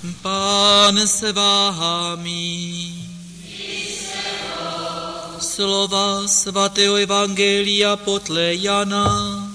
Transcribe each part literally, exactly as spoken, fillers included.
Pán se váhami. Slova svatého evangelia podle Jana.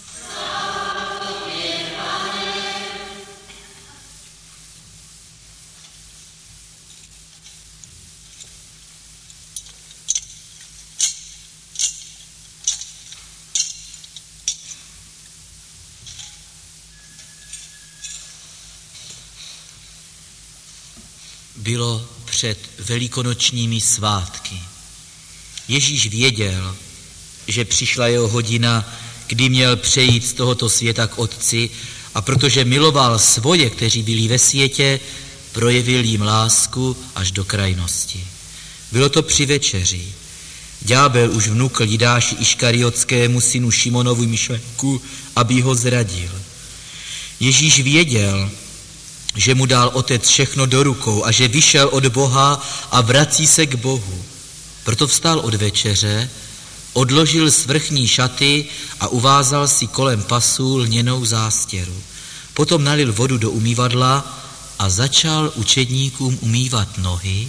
Bylo před velikonočními svátky. Ježíš věděl, že přišla jeho hodina, kdy měl přejít z tohoto světa k Otci, a protože miloval svoje, kteří byli ve světě, projevil jim lásku až do krajnosti. Bylo to při večeři. Ďábel už vnukl Jidáši Iškariotskému, synu Šimonovu, myšlenku, aby ho zradil. Ježíš věděl, že mu dal Otec všechno do rukou a že vyšel od Boha a vrací se k Bohu. Proto vstal od večeře, odložil svrchní šaty a uvázal si kolem pasu lněnou zástěru. Potom nalil vodu do umývadla a začal učedníkům umývat nohy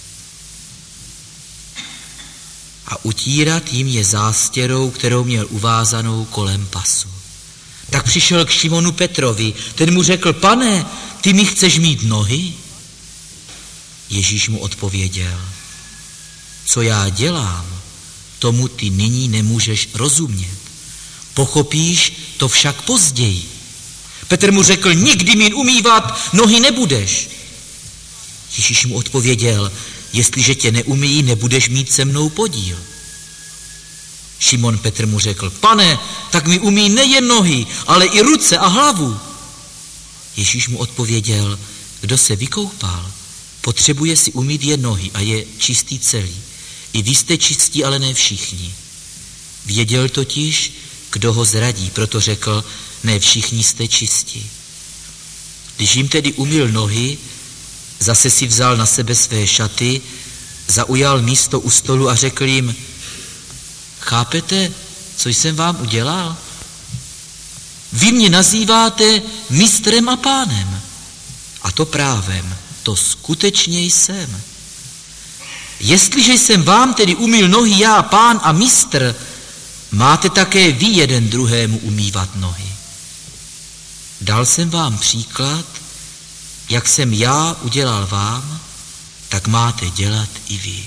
a utírat jim je zástěrou, kterou měl uvázanou kolem pasu. Tak přišel k Šimonu Petrovi, ten mu řekl: Pane, ty mi chceš mít nohy? Ježíš mu odpověděl: Co já dělám, tomu ty nyní nemůžeš rozumět. Pochopíš to však později. Petr mu řekl: Nikdy mi umývat nohy nebudeš. Ježíš mu odpověděl: Jestliže tě neumyjí, nebudeš mít se mnou podíl. Šimon Petr mu řekl: Pane, tak mi umí nejen nohy, ale i ruce a hlavu. Ježíš mu odpověděl: Kdo se vykoupal, potřebuje si umýt jen nohy a je čistý celý. I vy jste čistí, ale ne všichni. Věděl totiž, kdo ho zradí, proto řekl: Ne všichni jste čistí. Když jim tedy umyl nohy, zase si vzal na sebe své šaty, zaujal místo u stolu a řekl jim: Chápete, co jsem vám udělal? Vy mě nazýváte mistrem a pánem. A to právem, to skutečně jsem. Jestliže jsem vám tedy umyl nohy já, pán a mistr, máte také vy jeden druhému umývat nohy. Dal jsem vám příklad, jak jsem já udělal vám, tak máte dělat i vy.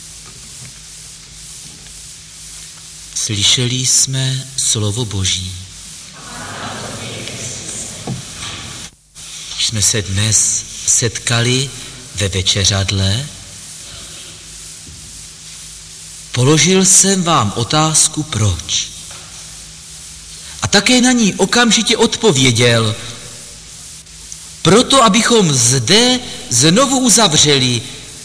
Slyšeli jsme slovo Boží. Jsme se dnes setkali ve večeřadle. Položil jsem vám otázku proč. A také na ní okamžitě odpověděl: Proto, abychom zde znovu uzavřeli,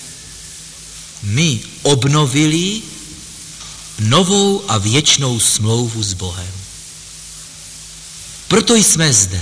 my obnovili novou a věčnou smlouvu s Bohem. Proto jsme zde.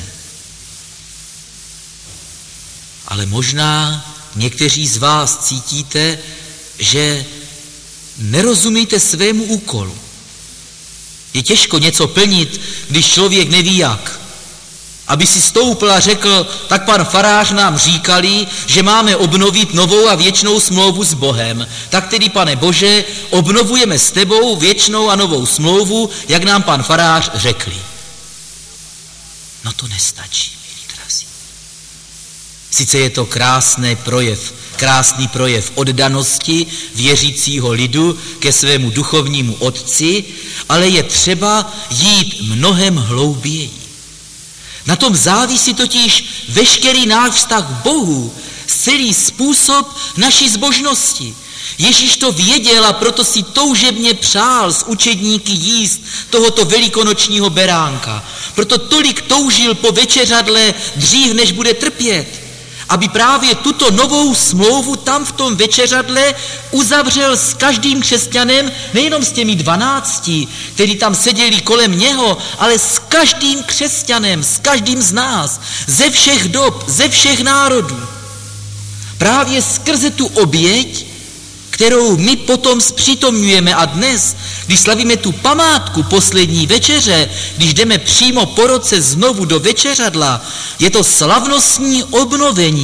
Ale možná někteří z vás cítíte, že nerozumíte svému úkolu. Je těžko něco plnit, když člověk neví jak. Aby si stoupl a řekl: tak pan farář nám říkali, že máme obnovit novou a věčnou smlouvu s Bohem. Tak tedy, Pane Bože, obnovujeme s tebou věčnou a novou smlouvu, jak nám pan farář řekli. No to nestačí, milí drazí. Sice je to krásný projev, krásný projev oddanosti věřícího lidu ke svému duchovnímu otci, ale je třeba jít mnohem hlouběji. Na tom závisí totiž veškerý náš vztah k Bohu, celý způsob naší zbožnosti. Ježíš to věděl a proto si toužebně přál s učedníky jíst tohoto velikonočního beránka. Proto tolik toužil po večeřadle dřív, než bude trpět, aby právě tuto novou smlouvu tam v tom večeřadle uzavřel s každým křesťanem, nejenom s těmi dvanácti, kteří tam seděli kolem něho, ale s každým křesťanem, s každým z nás, ze všech dob, ze všech národů. Právě skrze tu oběť, kterou my potom zpřítomňujeme, a dnes, když slavíme tu památku poslední večeře, když jdeme přímo po roce znovu do večeřadla, je to slavnostní obnovení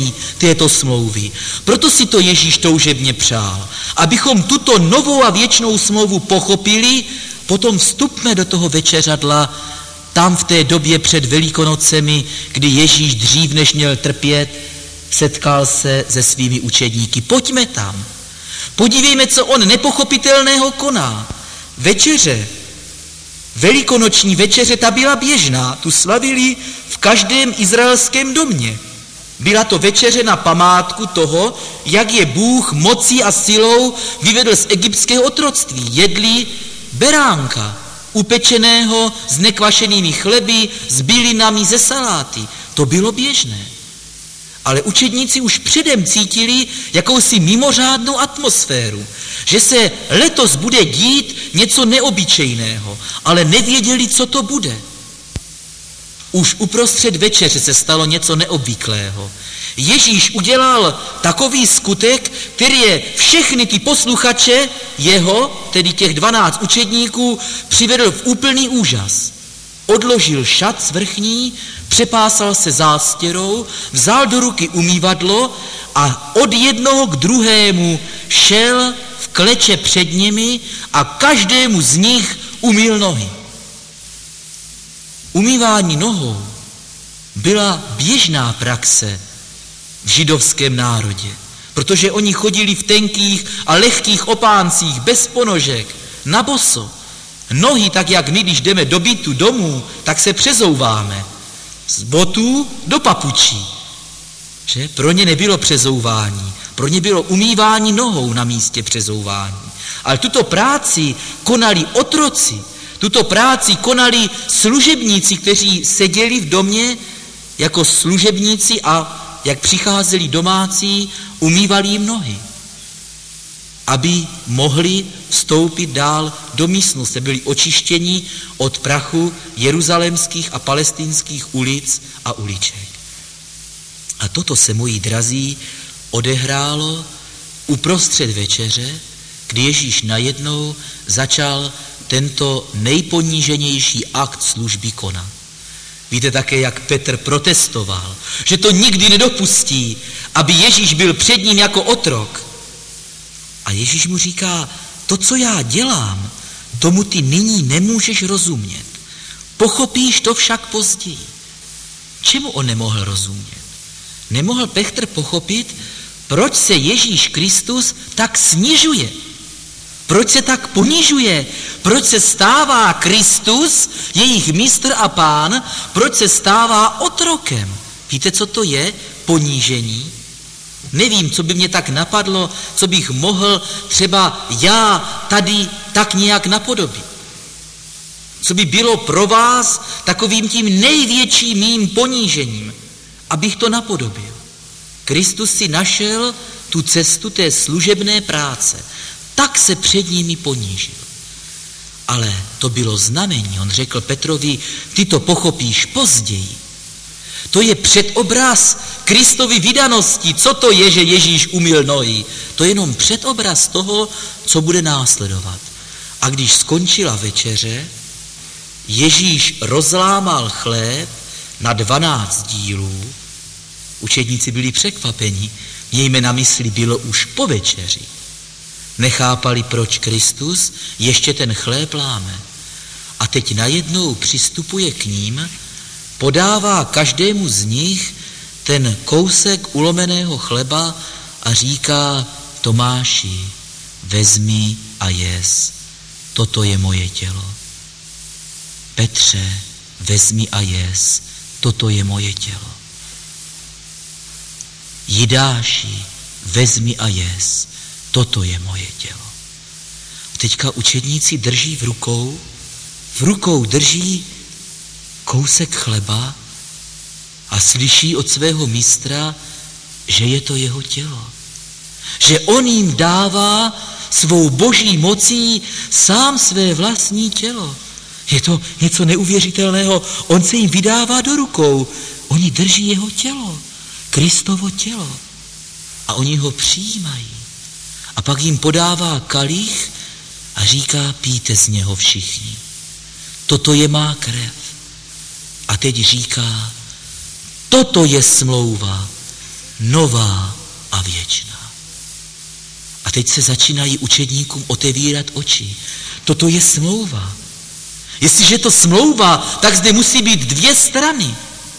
této smlouvy. Proto si to Ježíš toužebně přál. Abychom tuto novou a věčnou smlouvu pochopili, potom vstupme do toho večeřadla, tam v té době před Velikonocemi, kdy Ježíš dřív než měl trpět, setkal se se svými učedníky. Pojďme tam. Podívejme, co on nepochopitelného koná. Večeře, velikonoční večeře, ta byla běžná, tu slavili v každém izraelském domě. Byla to večeře na památku toho, jak je Bůh mocí a silou vyvedl z egyptského otroctví. Jedli beránka, upečeného s nekvašenými chleby, s bylinami ze saláty. To bylo běžné. Ale učedníci už předem cítili jakousi mimořádnou atmosféru, že se letos bude dít něco neobyčejného, ale nevěděli, co to bude. Už uprostřed večeře se stalo něco neobvyklého. Ježíš udělal takový skutek, který je všechny ty posluchače jeho, tedy těch dvanáct učedníků, přivedl v úplný úžas. Odložil šat svrchní, přepásal se zástěrou, vzal do ruky umývadlo a od jednoho k druhému šel v kleče před nimi a každému z nich umyl nohy. Umývání nohou byla běžná praxe v židovském národě, protože oni chodili v tenkých a lehkých opáncích, bez ponožek, na boso. Nohy, tak jak my, když jdeme do bytu domů, tak se přezouváme. Z botů do papučí. Že? Pro ně nebylo přezouvání, pro ně bylo umývání nohou na místě přezouvání. Ale tuto práci konali otroci, tuto práci konali služebníci, kteří seděli v domě jako služebníci a jak přicházeli domácí, umývali jim nohy, aby mohli vstoupit dál do místnosti, byli očištěni od prachu jeruzalémských a palestinských ulic a uliček. A toto se, moji drazí, odehrálo uprostřed večeře, kdy Ježíš najednou začal tento nejponíženější akt služby konat. Víte také, jak Petr protestoval, že to nikdy nedopustí, aby Ježíš byl před ním jako otrok. A Ježíš mu říká, to, co já dělám, tomu ty nyní nemůžeš rozumět. Pochopíš to však později. Čemu on nemohl rozumět? Nemohl Petr pochopit, proč se Ježíš Kristus tak snižuje. Proč se tak ponižuje? Proč se stává Kristus, jejich mistr a pán, proč se stává otrokem? Víte, co to je? Ponížení. Nevím, co by mě tak napadlo, co bych mohl třeba já tady tak nějak napodobit. Co by bylo pro vás takovým tím největším mým ponížením, abych to napodobil. Kristus si našel tu cestu té služebné práce, tak se před nimi ponížil. Ale to bylo znamení, on řekl Petrovi, ty to pochopíš později. To je předobraz Kristovy vydanosti. Co to je, že Ježíš umyl nohy? To je jenom předobraz toho, co bude následovat. A když skončila večeře, Ježíš rozlámal chléb na dvanáct dílů. Učedníci byli překvapeni, mějme na mysli, bylo už po večeři. Nechápali, proč Kristus ještě ten chléb láme. A teď najednou přistupuje k ním, podává každému z nich ten kousek ulomeného chleba a říká Tomáši, vezmi a jez, toto je moje tělo. Petře, vezmi a jez, toto je moje tělo. Jidáši, vezmi a jez, toto je moje tělo. Teďka učedníci drží v rukou, v rukou drží kousek chleba a slyší od svého mistra, že je to jeho tělo. Že on jim dává svou boží mocí sám své vlastní tělo. Je to něco neuvěřitelného. On se jim vydává do rukou. Oni drží jeho tělo, Kristovo tělo. A oni ho přijímají. A pak jim podává kalich a říká, pijte z něho všichni. Toto je má krev. A teď říká, toto je smlouva, nová a věčná. A teď se začínají učedníkům otevírat oči. Toto je smlouva. Jestliže to smlouva, tak zde musí být dvě strany.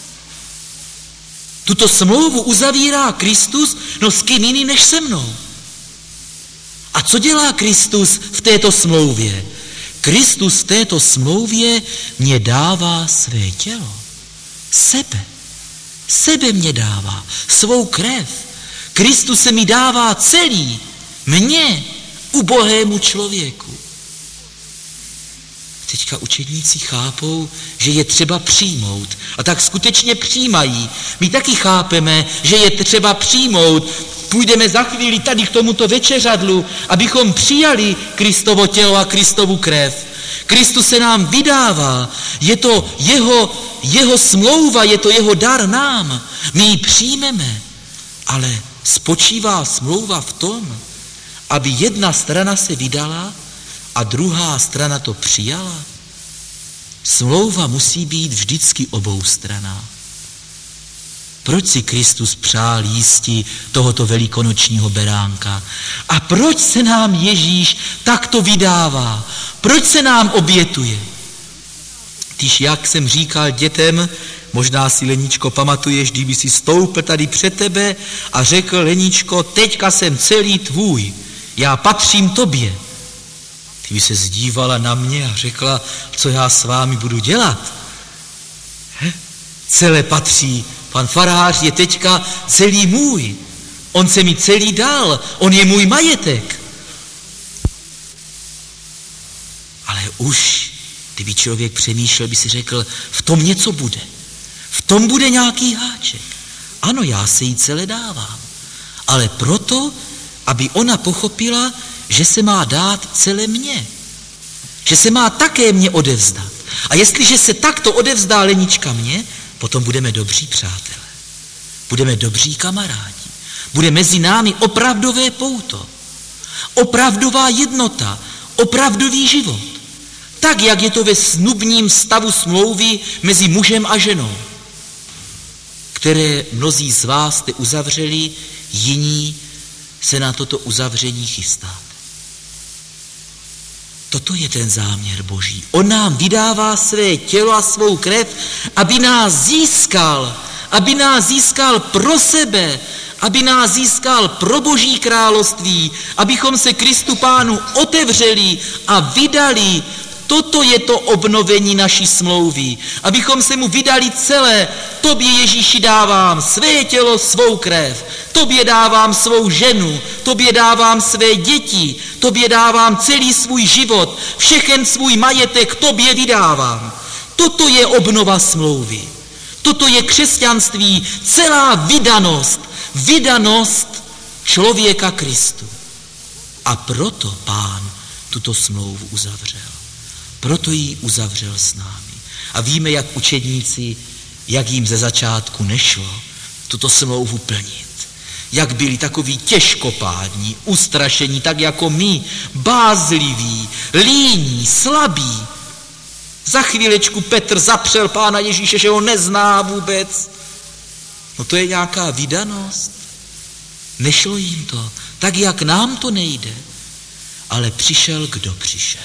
Tuto smlouvu uzavírá Kristus, no s kým jiný než se mnou. A co dělá Kristus v této smlouvě? Kristus v této smlouvě mě dává své tělo. Sebe. Sebe mě dává. Svou krev. Kristus se mi dává celý. Mně, ubohému člověku. Teďka učedníci chápou, že je třeba přijmout. A tak skutečně přijímají. My taky chápeme, že je třeba přijmout. Půjdeme za chvíli tady k tomuto večeřadlu, abychom přijali Kristovo tělo a Kristovu krev. Kristus se nám vydává. Je to jeho, jeho smlouva, je to jeho dar nám. My ji přijmeme. Ale spočívá smlouva v tom, aby jedna strana se vydala a druhá strana to přijala. Smlouva musí být vždycky oboustranná. Proč si Kristus přál jísti tohoto velikonočního beránka? A proč se nám Ježíš takto vydává? Proč se nám obětuje? Když, jak jsem říkal dětem, možná si, Leničko, pamatuješ, kdyby si stoupil tady před tebe a řekl: Leničko, teďka jsem celý tvůj, já patřím tobě. Ty by se zdívala na mě a řekla: co já s vámi budu dělat? He? Celé patří, pan farář je teďka celý můj, on se mi celý dal, on je můj majetek. Ale už, kdyby člověk přemýšlel, by si řekl: v tom něco bude, v tom bude nějaký háček. Ano, já se jí celé dávám, ale proto, aby ona pochopila, že se má dát celé mně. Že se má také mě odevzdat. A jestliže se takto odevzdá Lenička mně, potom budeme dobří přátelé. Budeme dobří kamarádi. Bude mezi námi opravdové pouto. Opravdová jednota. Opravdový život. Tak, jak je to ve snubním stavu smlouvy mezi mužem a ženou, které mnozí z vás jste uzavřeli, jiní se na toto uzavření chystáte. Toto je ten záměr Boží. On nám vydává své tělo a svou krev, aby nás získal, aby nás získal pro sebe, aby nás získal pro Boží království, abychom se Kristu Pánu otevřeli a vydali. Toto je to obnovení naší smlouvy. Abychom se mu vydali celé. Tobě, Ježíši, dávám své tělo, svou krev. Tobě dávám svou ženu. Tobě dávám své děti. Tobě dávám celý svůj život. Všechen svůj majetek tobě vydávám. Toto je obnova smlouvy. Toto je křesťanství, celá vydanost. Vydanost člověka Kristu. A proto Pán tuto smlouvu uzavřel. Proto ji uzavřel s námi. A víme, jak učedníci, jak jim ze začátku nešlo tuto smlouvu plnit. Jak byli takoví těžkopádní, ustrašení, tak jako my, bázliví, líní, slabí. Za chvílečku Petr zapřel Pána Ježíše, že ho nezná vůbec. No to je nějaká vydanost. Nešlo jim to, tak jak nám to nejde. Ale přišel, kdo přišel.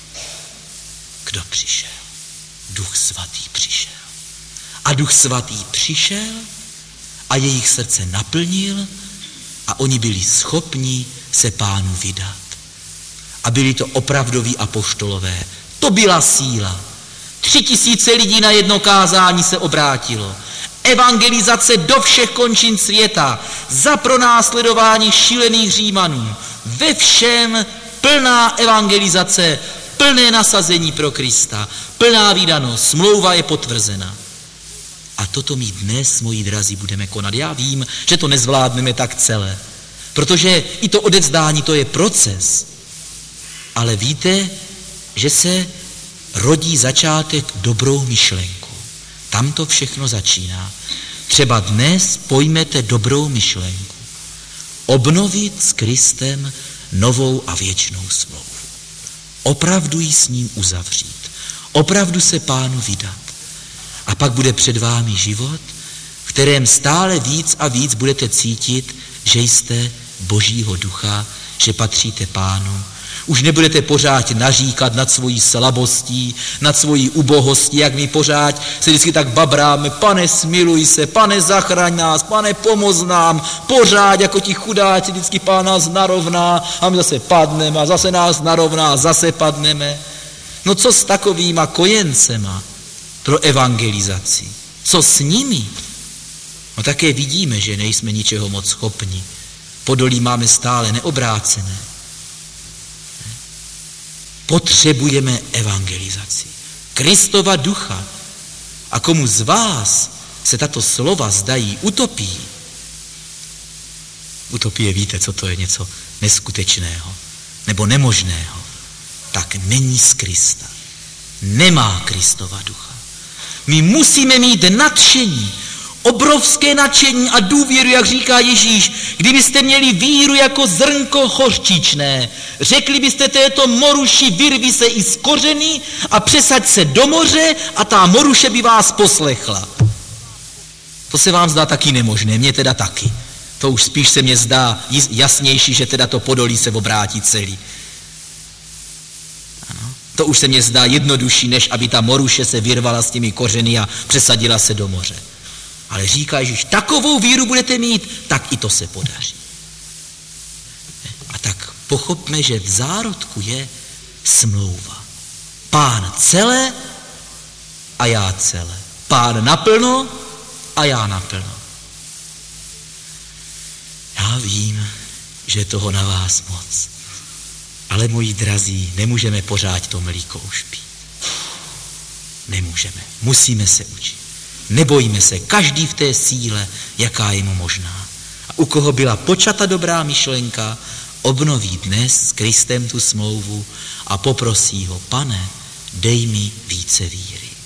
Kdo přišel? Duch Svatý přišel. A Duch Svatý přišel a jejich srdce naplnil a oni byli schopni se Pánu vydat. A byli to opravdoví apoštolové. To byla síla. Tři tisíce lidí na jedno kázání se obrátilo. Evangelizace do všech končin světa. Za pronásledování šílených Římanů. Ve všem plná evangelizace, plné nasazení pro Krista, plná vydanost, smlouva je potvrzena. A toto my dnes, moji drazí, budeme konat. Já vím, že to nezvládneme tak celé, protože i to odevzdání, to je proces. Ale víte, že se rodí začátek dobrou myšlenkou. Tam to všechno začíná. Třeba dnes pojmete dobrou myšlenku. Obnovit s Kristem novou a věčnou smlouvu. Opravdu ji s ním uzavřít. Opravdu se Pánu vydat. A pak bude před vámi život, kterém stále víc a víc budete cítit, že jste Božího ducha, že patříte Pánu. Už nebudete pořád naříkat nad svojí slabostí, nad svojí ubohostí, jak my pořád se vždycky tak babráme, Pane smiluj se, Pane zachraň nás, Pane pomoz nám, pořád jako ti chudáci vždycky Pán nás narovná a my zase padneme a zase nás narovná a zase padneme. No co s takovýma kojencema pro evangelizaci? Co s nimi? No také vidíme, že nejsme ničeho moc schopni. Podolí máme stále neobrácené. Potřebujeme evangelizaci. Kristova ducha. A komu z vás se tato slova zdají utopií? Utopie, víte, co to je, něco neskutečného nebo nemožného. Tak není z Krista. Nemá Kristova ducha. My musíme mít nadšení, obrovské nadšení a důvěru, jak říká Ježíš. Kdybyste měli víru jako zrnko hořčičné, řekli byste této moruši, vyrvi se i z kořeny a přesaď se do moře a ta moruše by vás poslechla. To se vám zdá taky nemožné, mně teda taky. To už spíš se mně zdá jasnější, že teda to podolí se obrátí celý. Ano. To už se mně zdá jednodušší, než aby ta moruše se vyrvala s těmi kořeny a přesadila se do moře. Ale říká Ježíš, takovou víru budete mít, tak i to se podaří. A tak pochopme, že v zárodku je smlouva. Pán celé a já celé. Pán naplno a já naplno. Já vím, že toho na vás moc. Ale moji drazí, nemůžeme pořád to mlíko už pít. Nemůžeme. Musíme se učit. Nebojíme se, každý v té síle, jaká je mu možná. A u koho byla počata dobrá myšlenka, obnoví dnes s Kristem tu smlouvu a poprosí ho, Pane, dej mi více víry.